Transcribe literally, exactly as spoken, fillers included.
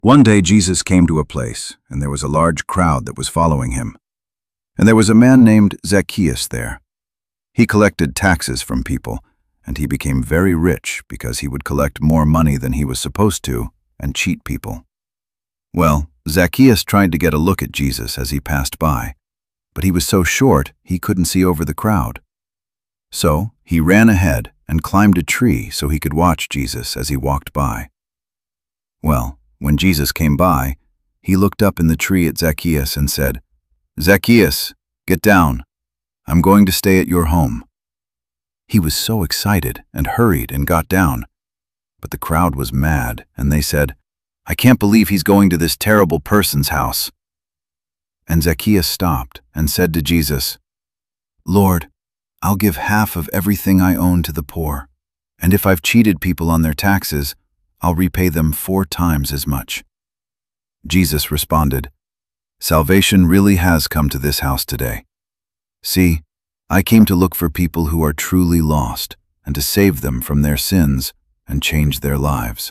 One day Jesus came to a place, and there was a large crowd that was following him. And there was a man named Zacchaeus there. He collected taxes from people, and he became very rich because he would collect more money than he was supposed to and cheat people. Well, Zacchaeus tried to get a look at Jesus as he passed by, but he was so short he couldn't see over the crowd. So he ran ahead and climbed a tree so he could watch Jesus as he walked by. Well, when Jesus came by, he looked up in the tree at Zacchaeus and said, "Zacchaeus, get down. I'm going to stay at your home." He was so excited and hurried and got down. But the crowd was mad, and they said, "I can't believe he's going to this terrible person's house." And Zacchaeus stopped and said to Jesus, "Lord, I'll give half of everything I own to the poor, and if I've cheated people on their taxes, I'll repay them four times as much." Jesus responded, "Salvation really has come to this house today. See, I came to look for people who are truly lost and to save them from their sins and change their lives."